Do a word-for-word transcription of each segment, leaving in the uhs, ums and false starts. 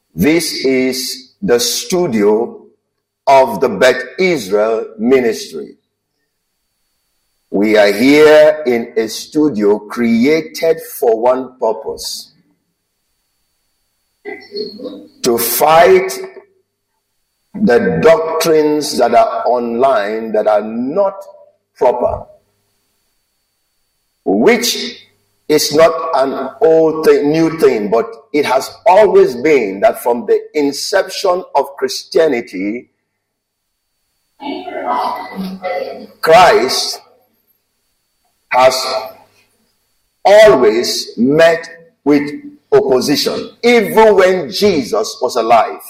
This is the studio of the Beth Israel Ministry. We are here in a studio created for one purpose: to fight the doctrines that are online that are not proper, which is not an old thing, new thing, but it has always been that from the inception of Christianity, Christ has always met with opposition. Even when Jesus was alive,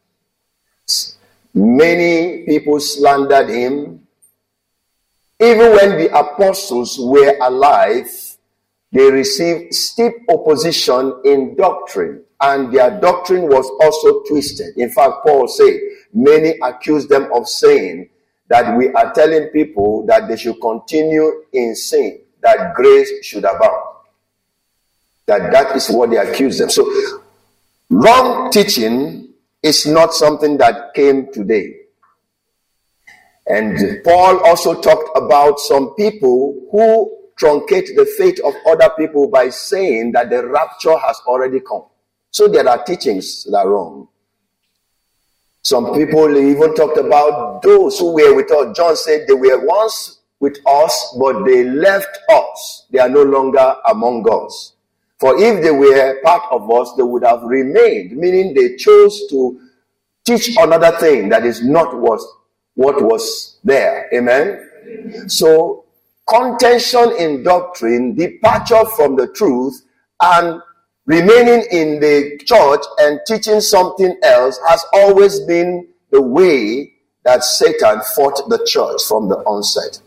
many people slandered him. Even when the apostles were alive, they received steep opposition in doctrine, and their doctrine was also twisted. In fact, Paul said, many accused them of saying that we are telling people that they should continue in sin, that grace should abound. That that is what they accuse them. So, wrong teaching is not something that came today. And Paul also talked about some people who truncate the faith of other people by saying that the rapture has already come. So there are teachings that are wrong. Some people even talked about those who were with us. John said they were once with us, but they left us. They are no longer among us. For if they were part of us, they would have remained, meaning they chose to teach another thing that is not what, what was there. Amen? Amen. So, contention in doctrine, departure from the truth, and remaining in the church and teaching something else has always been the way that Satan fought the church from the onset.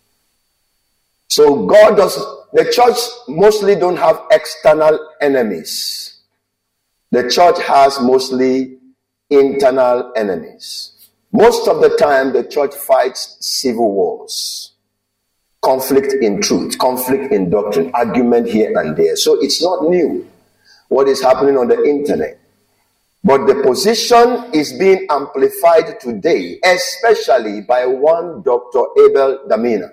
So God does, the church mostly don't have external enemies. The church has mostly internal enemies. Most of the time, the church fights civil wars. Conflict in truth, conflict in doctrine, argument here and there. So it's not new what is happening on the internet. But the position is being amplified today, especially by one Doctor Abel Damina.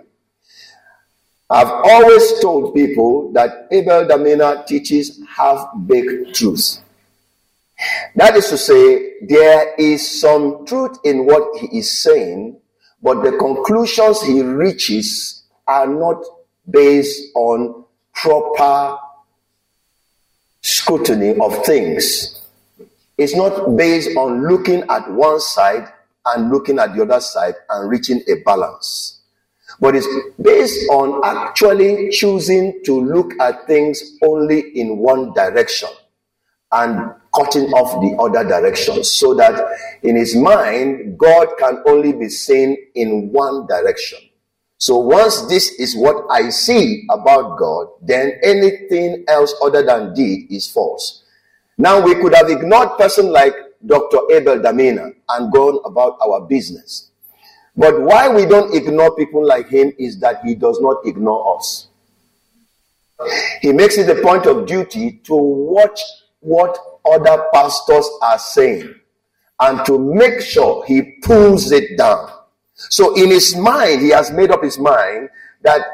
I've always told people that Abel Damina teaches half-baked truth. That is to say, there is some truth in what he is saying, but the conclusions he reaches are not based on proper scrutiny of things. It's not based on looking at one side and looking at the other side and reaching a balance. But it's based on actually choosing to look at things only in one direction and cutting off the other direction, so that in his mind, God can only be seen in one direction. So once this is what I see about God, then anything else other than deed is false. Now we could have ignored person like Doctor Abel Damina and gone about our business. But why we don't ignore people like him is that he does not ignore us. He makes it a point of duty to watch what other pastors are saying and to make sure he pulls it down. So in his mind, he has made up his mind that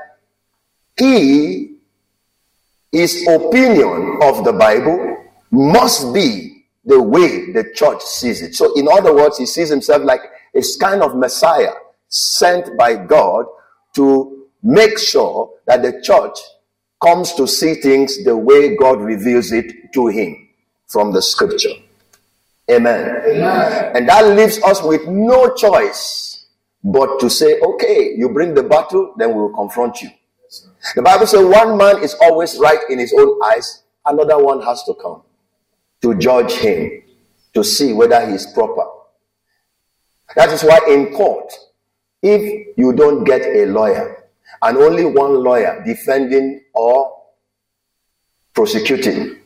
he, his opinion of the Bible must be the way the church sees it. So in other words, he sees himself like a kind of Messiah sent by God to make sure that the church comes to see things the way God reveals it to him from the scripture. Amen. Amen. And that leaves us with no choice but to say, okay, you bring the battle, then we will confront you. The Bible says one man is always right in his own eyes. Another one has to come to judge him, to see whether he is proper. That is why in court, if you don't get a lawyer, and only one lawyer defending or prosecuting,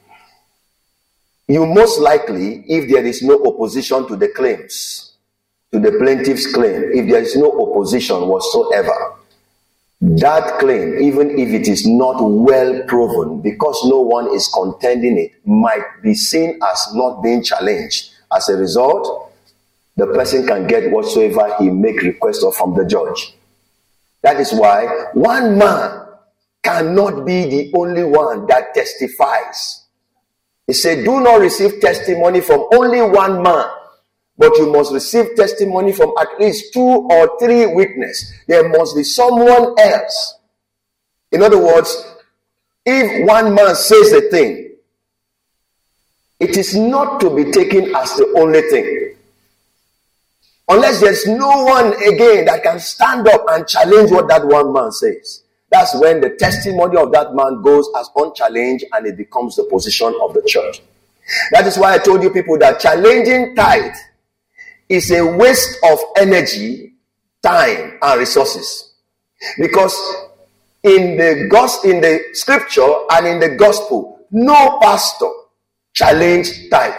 you most likely, if there is no opposition to the claims, to the plaintiff's claim, if there is no opposition whatsoever, That claim, even if it is not well proven, because no one is contending it, might be seen as not being challenged. As a result, the person can get whatsoever he make request of from the judge. That is why one man cannot be the only one that testifies. He said, do not receive testimony from only one man, but you must receive testimony from at least two or three witnesses. There must be someone else. In other words, if one man says a thing, it is not to be taken as the only thing. Unless there's no one again that can stand up and challenge what that one man says. That's when the testimony of that man goes as unchallenged and it becomes the position of the church. That is why I told you people that challenging tithe is a waste of energy, time, and resources. Because in the gospel, in the scripture and in the gospel, no pastor challenged tithe.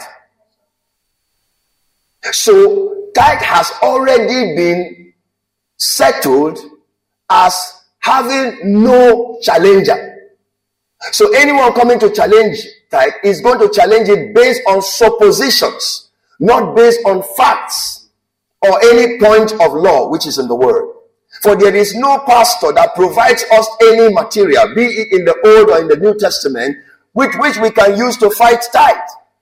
So tithe has already been settled as having no challenger. So anyone coming to challenge tithe is going to challenge it based on suppositions, not based on facts or any point of law which is in the word. For there is no pastor that provides us any material, be it in the Old or in the New Testament, with which we can use to fight tithe.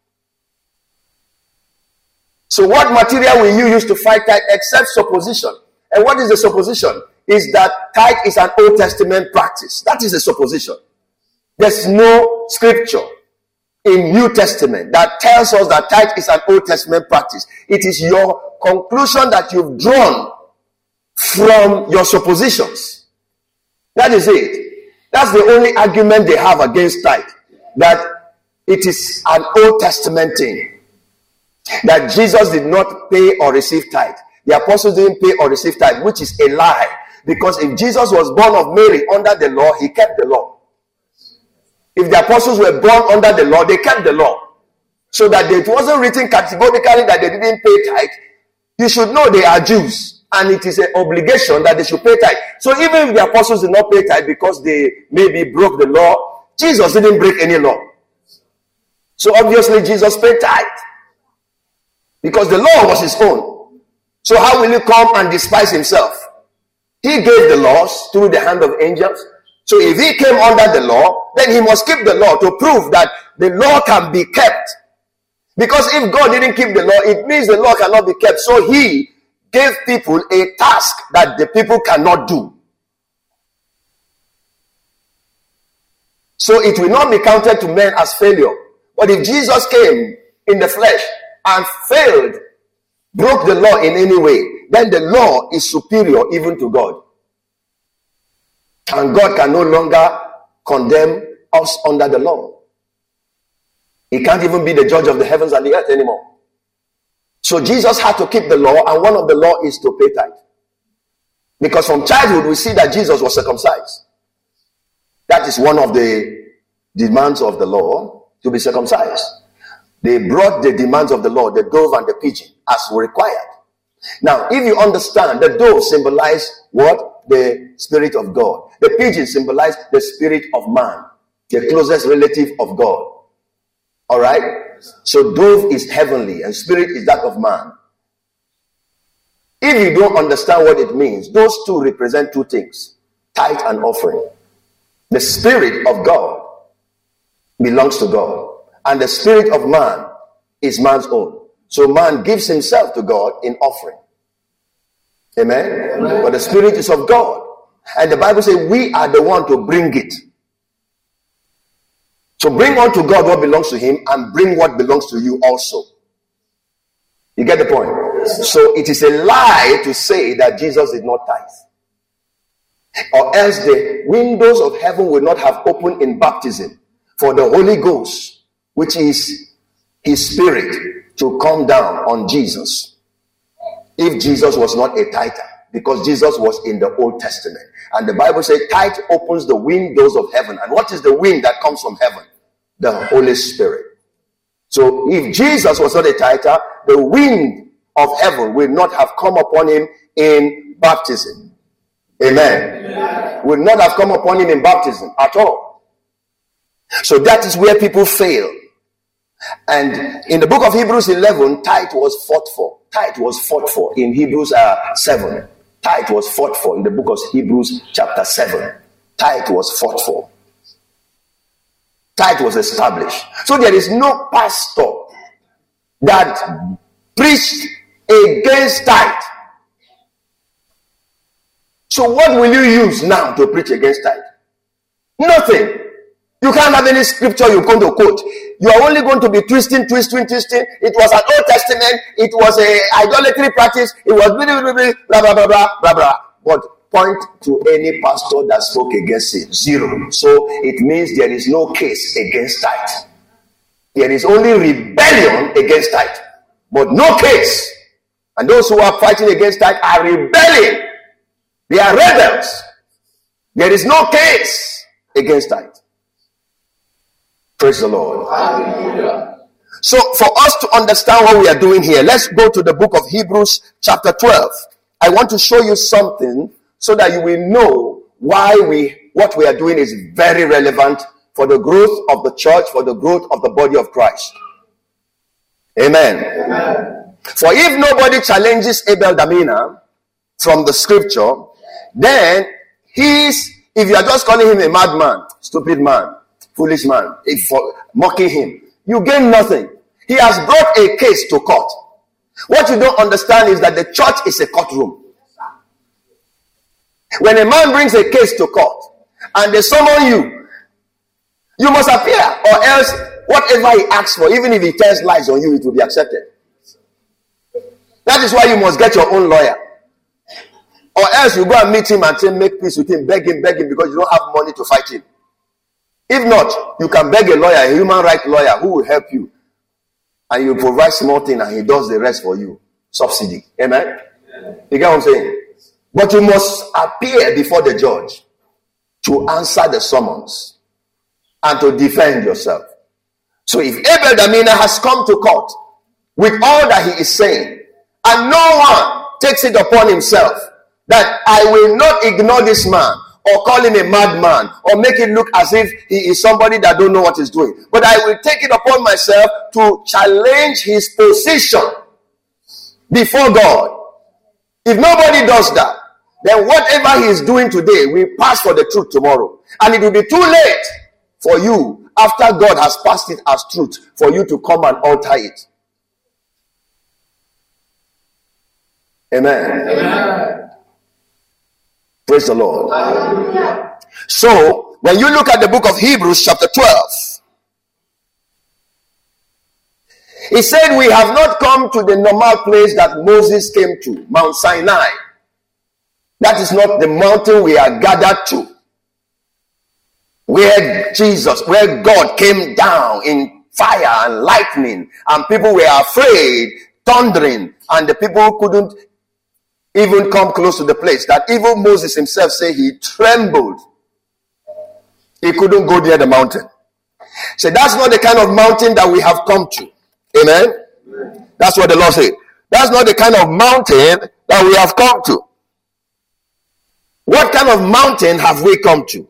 So what material will you use to fight tithe except supposition? And what is the supposition? Is that tithe is an Old Testament practice. That is the supposition. There's no scripture in New Testament that tells us that tithe is an Old Testament practice. It is your conclusion that you've drawn from your suppositions. That is it. That's the only argument they have against tithe. That it is an Old Testament thing. That Jesus did not pay or receive tithe. The apostles didn't pay or receive tithe, which is a lie. Because if Jesus was born of Mary under the law, he kept the law. If the apostles were born under the law, they kept the law. So that it wasn't written categorically that they didn't pay tithe. You should know they are Jews. And it is an obligation that they should pay tithe. So even if the apostles did not pay tithe because they maybe broke the law, Jesus didn't break any law. So obviously Jesus paid tithe. Because the law was his own. So how will he come and despise himself? He gave the laws through the hand of angels. So if he came under the law, then he must keep the law to prove that the law can be kept. Because if God didn't keep the law, it means the law cannot be kept. So he gave people a task that the people cannot do. So it will not be counted to men as failure. But if Jesus came in the flesh and failed, broke the law in any way, then the law is superior even to God. And God can no longer condemn us under the law. He can't even be the judge of the heavens and the earth anymore. So Jesus had to keep the law, and one of the law is to pay tithe. Because from childhood we see that Jesus was circumcised. That is one of the demands of the law, to be circumcised. They brought the demands of the law, the dove and the pigeon, as required. Now, if you understand, the dove symbolized what? The Spirit of God. The pigeon symbolized the spirit of man, the closest relative of God. All right? So dove is heavenly and spirit is that of man. If you don't understand what it means, those two represent two things: tithe and offering. The spirit of God belongs to God, and the spirit of man is man's own. So man gives himself to God in offering. Amen? Amen. But the spirit is of God. And the Bible says we are the one to bring it. So bring unto God what belongs to him, and bring what belongs to you also. You get the point? So it is a lie to say that Jesus did not tithe. Or else the windows of heaven will not have opened in baptism for the Holy Ghost, which is his spirit, to come down on Jesus. If Jesus was not a tither, because Jesus was in the Old Testament. And the Bible says tithe opens the windows of heaven. And what is the wind that comes from heaven? The Holy Spirit. So if Jesus was not a tither, the wind of heaven will not have come upon him in baptism. Amen. Amen. Would not have come upon him in baptism at all. So that is where people fail. And in the book of Hebrews eleven, tithe was fought for. Tithe was fought for in Hebrews uh, seven. Tithe was fought for in the book of Hebrews chapter seven. Tithe was fought for. Tithe was established. So there is no pastor that preached against tithe. So what will you use now to preach against tithe? Nothing. You can't have any scripture you're going to quote. You are only going to be twisting, twisting, twisting. It was an Old Testament. It was a idolatry practice. It was blah, blah, blah, blah, blah, blah, blah, blah. But point to any pastor that spoke against it. Zero. So it means there is no case against tithe. There is only rebellion against tithe, but no case. And those who are fighting against tithe are rebelling. They are rebels. There is no case against tithe. Praise the Lord. Hallelujah. So for us to understand what we are doing here, let's go to the book of Hebrews chapter twelve. I want to show you something so that you will know why we what we are doing is very relevant for the growth of the church, for the growth of the body of Christ. Amen. Amen. For if nobody challenges Abel Damina from the scripture, then he's, if you are just calling him a madman, stupid man, foolish man, if for mocking him, you gain nothing. He has brought a case to court. What you don't understand is that the church is a courtroom. When a man brings a case to court and they summon you, you must appear, or else whatever he asks for, even if he tells lies on you, it will be accepted. That is why you must get your own lawyer. Or else you go and meet him and say, make peace with him, beg him, beg him, because you don't have money to fight him. If not, you can beg a lawyer, a human rights lawyer, who will help you. And you provide small thing and he does the rest for you. Subsidy. Amen? Yeah. You get what I'm saying? But you must appear before the judge to answer the summons and to defend yourself. So if Abel Damina has come to court with all that he is saying, and no one takes it upon himself that I will not ignore this man, or call him a madman, or make it look as if he is somebody that don't know what he's doing, but I will take it upon myself to challenge his position before God. If nobody does that, then whatever he is doing today will pass for the truth tomorrow, and it will be too late for you, after God has passed it as truth, for you to come and alter it. Amen. Amen. Praise the Lord. Hallelujah. So, when you look at the book of Hebrews chapter twelve, it said we have not come to the normal place that Moses came to, Mount Sinai. That is not the mountain we are gathered to. Where Jesus, where God came down in fire and lightning, and people were afraid, thundering, and the people couldn't even come close to the place. That even Moses himself said he trembled. He couldn't go near the mountain. So that's not the kind of mountain that we have come to. Amen? Amen. That's what the Lord said. That's not the kind of mountain that we have come to. What kind of mountain have we come to?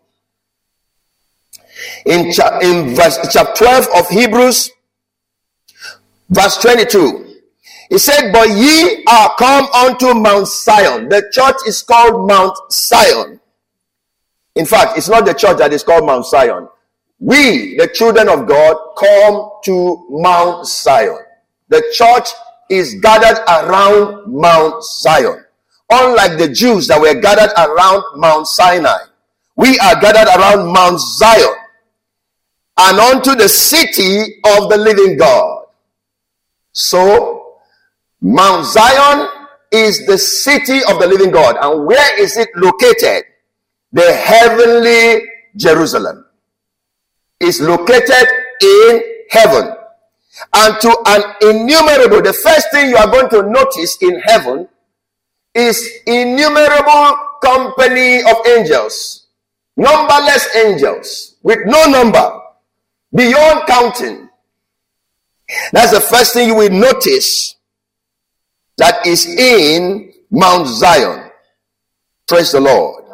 In, cha- in verse chapter twelve of Hebrews, verse twenty-two, he said, but ye are come unto Mount Zion. The church is called Mount Zion. In fact, it's not the church that is called Mount Zion. We, the children of God, come to Mount Zion. The church is gathered around Mount Zion. Unlike the Jews that were gathered around Mount Sinai, we are gathered around Mount Zion and unto the city of the living God. So, Mount Zion is the city of the living God. And where is it located? The heavenly Jerusalem is located in heaven. And to an innumerable, the first thing you are going to notice in heaven is innumerable company of angels, numberless angels with no number, beyond counting. That's the first thing you will notice that is in Mount Zion. Praise the Lord.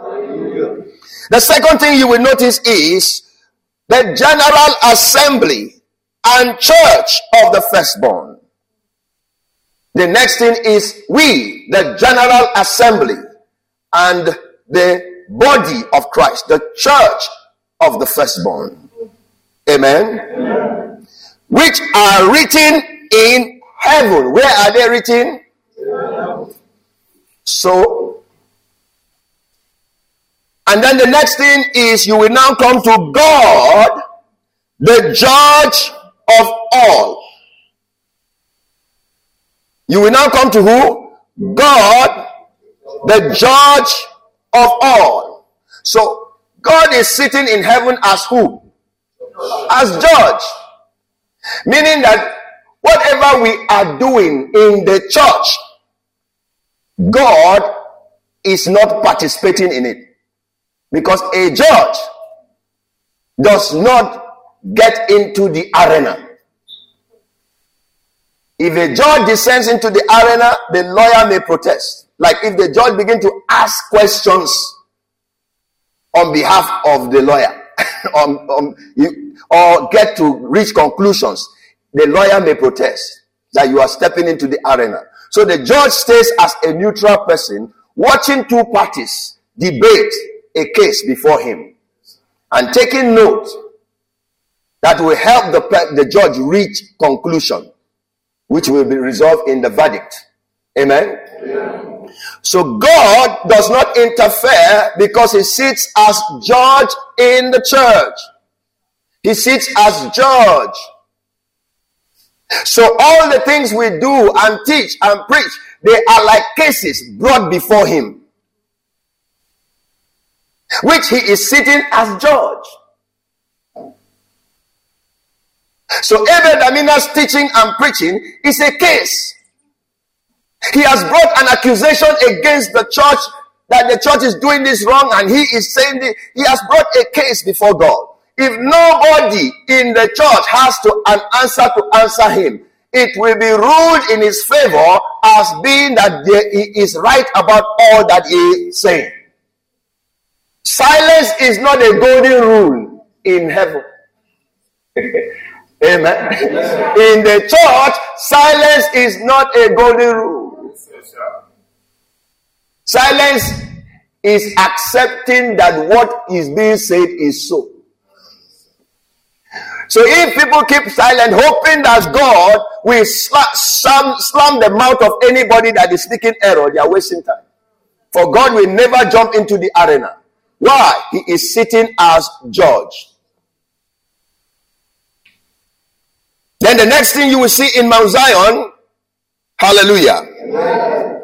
The second thing you will notice is the general assembly and church of the firstborn. The next thing is we, the general assembly and the body of Christ, the church of the firstborn. Amen. Amen. Which are written in heaven. Where are they written? Yeah. So, and then the next thing is you will now come to God, the judge of all. You will now come to who? God, the judge of all. So, God is sitting in heaven as who? As judge. Meaning that whatever we are doing in the church, God is not participating in it. Because a judge does not get into the arena. If a judge descends into the arena, the lawyer may protest. Like if the judge begins to ask questions on behalf of the lawyer, um, um, you, or get to reach conclusions, the lawyer may protest that you are stepping into the arena. So the judge stays as a neutral person, watching two parties debate a case before him and taking note that will help the, the judge reach conclusion, which will be resolved in the verdict. Amen? Yeah. So God does not interfere because he sits as judge in the church. He sits as judge. So all the things we do and teach and preach, they are like cases brought before him, which he is sitting as judge. So Abel Damina's teaching and preaching is a case. He has brought an accusation against the church that the church is doing this wrong, and he is saying that he has brought a case before God. If nobody in the church has to an answer to answer him, it will be ruled in his favor as being that he is right about all that he is saying. Silence is not a golden rule in heaven. Amen. In the church, silence is not a golden rule. Silence is accepting that what is being said is so. So if people keep silent, hoping that God will slam, slam, slam the mouth of anybody that is speaking error, they are wasting time. For God will never jump into the arena. Why? He is sitting as judge. Then the next thing you will see in Mount Zion, hallelujah, amen,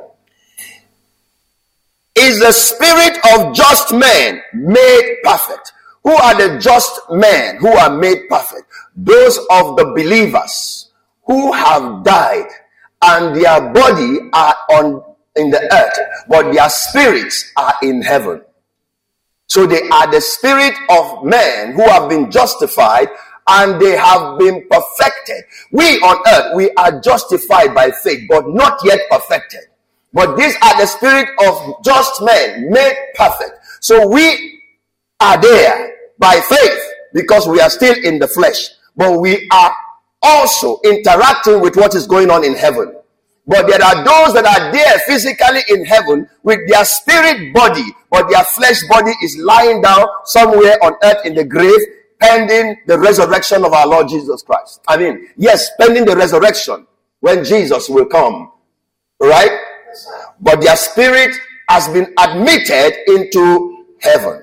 is the spirit of just men made perfect. Who are the just men who are made perfect? Those of the believers who have died and their body are on in the earth, but their spirits are in heaven. So they are the spirit of men who have been justified and they have been perfected. We on earth, we are justified by faith, but not yet perfected. But these are the spirit of just men made perfect. So we are there by faith because we are still in the flesh, but we are also interacting with what is going on in heaven. But there are those that are there physically in heaven with their spirit body, but their flesh body is lying down somewhere on earth in the grave, pending the resurrection of our Lord Jesus Christ. I mean, yes, pending the resurrection when Jesus will come, right? But their spirit has been admitted into heaven.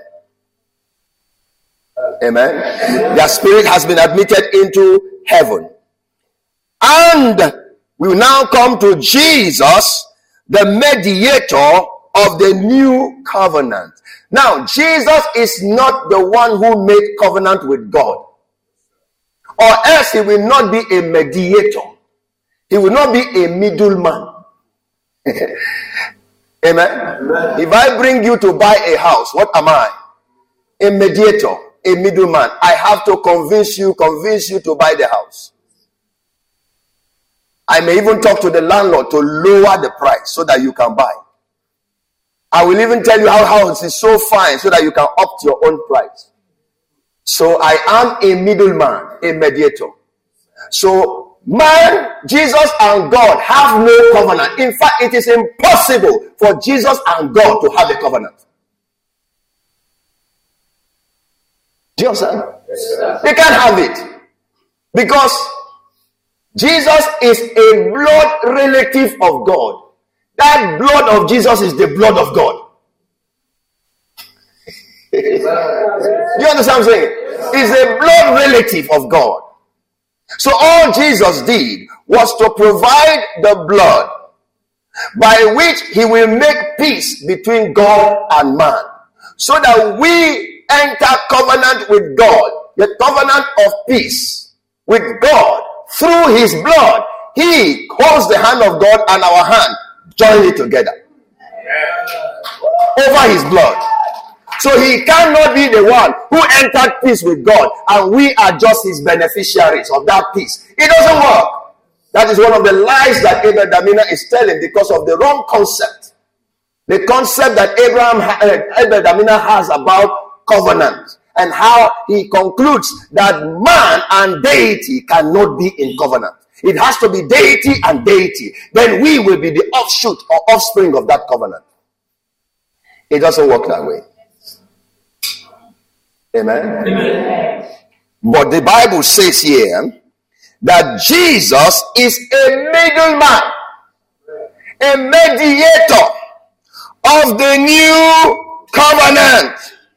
Amen. Their spirit has been admitted into heaven. And we will now come to Jesus, the mediator of the new covenant. Now, Jesus is not the one who made covenant with God, or else he will not be a mediator. He will not be a middleman. Amen? Amen. If I bring you to buy a house, what am I? A mediator, a middleman. I have to convince you, convince you to buy the house. I may even talk to the landlord to lower the price so that you can buy. I will even tell you how house is so fine so that you can opt your own price. So I am a middleman, a mediator. So man, Jesus and God have no covenant. In fact, it is impossible for Jesus and God to have a covenant. Do you understand? Yes, they can't have it. Because Jesus is a blood relative of God. That blood of Jesus is the blood of God. You understand what I'm saying? It's a blood relative of God. So all Jesus did was to provide the blood by which he will make peace between God and man, so that we enter covenant with God, the covenant of peace with God through his blood. He holds the hand of God and our hand join it together over his blood. So he cannot be the one who entered peace with God and we are just his beneficiaries of that peace. It doesn't work. That is one of the lies that Abel Damina is telling because of the wrong concept. The concept that Abraham, uh, Abel Damina has about covenant, and how he concludes that man and deity cannot be in covenant. It has to be deity and deity. Then we will be the offshoot or offspring of that covenant. It doesn't work that way. Amen? Amen. But the Bible says here that Jesus is a middleman, a mediator of the new covenant.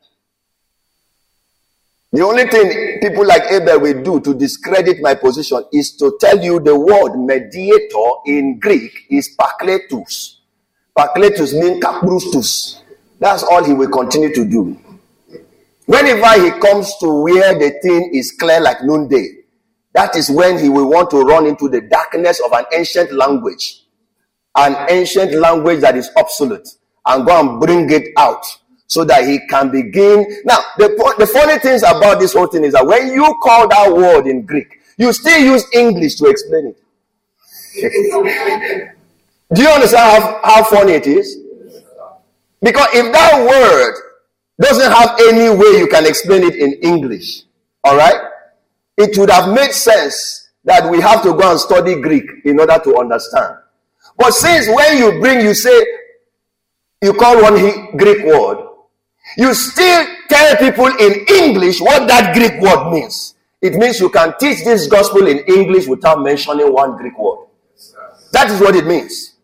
The only thing people like Abel will do to discredit my position is to tell you the word mediator in Greek is pakletus. Pakletus means kaprustus. That's all he will continue to do. Whenever he comes to where the thing is clear like noonday, that is when he will want to run into the darkness of an ancient language. An ancient language that is obsolete. And go and bring it out so that he can begin. Now, the, the funny things about this whole thing is that when you call that word in Greek, you still use English to explain it. Do you understand how, how funny it is? Because if that word doesn't have any way you can explain it in English, all right, it would have made sense that we have to go and study Greek in order to understand. But since when you bring, you say, you call one Greek word, you still tell people in English what that Greek word means. It means you can teach this gospel in English without mentioning one Greek word. That is what it means.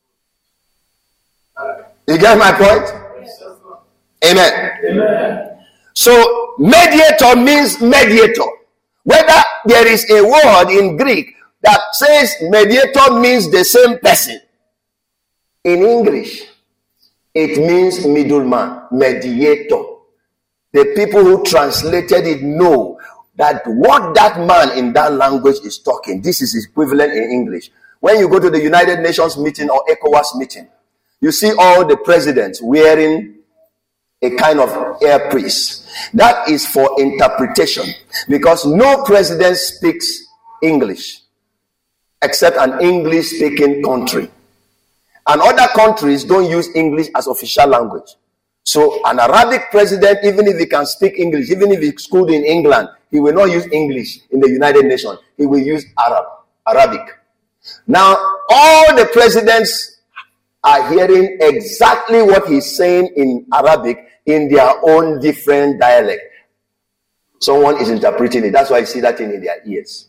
You get my point? Amen. Amen. So, mediator means mediator. Whether there is a word in Greek that says mediator means the same person, in English, it means middleman, mediator. The people who translated it know that what that man in that language is talking, this is equivalent in English. When you go to the United Nations meeting or ECOWAS meeting, you see all the presidents wearing a kind of earpiece. That is for interpretation, because no president speaks English except an English-speaking country. And other countries don't use English as official language. So an Arabic president, even if he can speak English, even if he's schooled in England, he will not use English in the United Nations. He will use Arab, Arabic. Now, all the presidents are hearing exactly what he's saying in Arabic in their own different dialect. Someone is interpreting it. That's why you see that thing in their ears.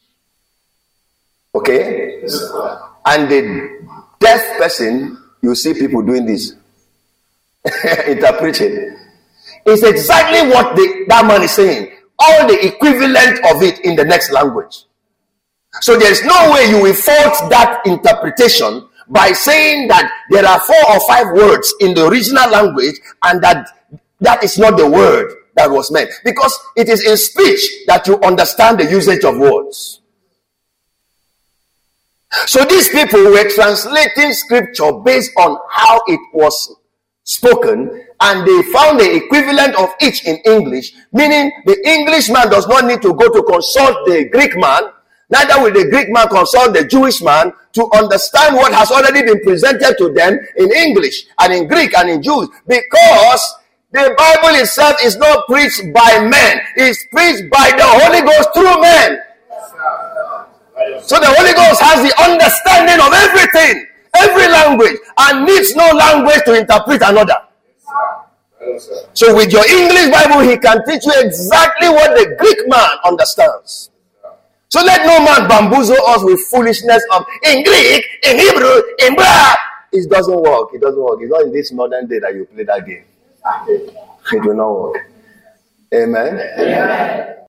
Okay? And the deaf person, you see people doing this. Interpreting. It's exactly what the, that man is saying. All the equivalent of it in the next language. So there's no way you will fault that interpretation by saying that there are four or five words in the original language and that that is not the word that was meant. Because it is in speech that you understand the usage of words. So these people were translating scripture based on how it was spoken, and they found the equivalent of each in English, meaning the Englishman does not need to go to consult the Greek man Neither will the Greek man consult the Jewish man to understand what has already been presented to them in English and in Greek and in Jews, because the Bible itself is not preached by men. It's preached by the Holy Ghost through men. So the Holy Ghost has the understanding of everything, every language, and needs no language to interpret another. So with your English Bible, he can teach you exactly what the Greek man understands. So let no man bamboozle us with foolishness of in Greek, in Hebrew, in blah. It doesn't work. It doesn't work. It's not in this modern day that you play that game. It will not work. Amen. Amen.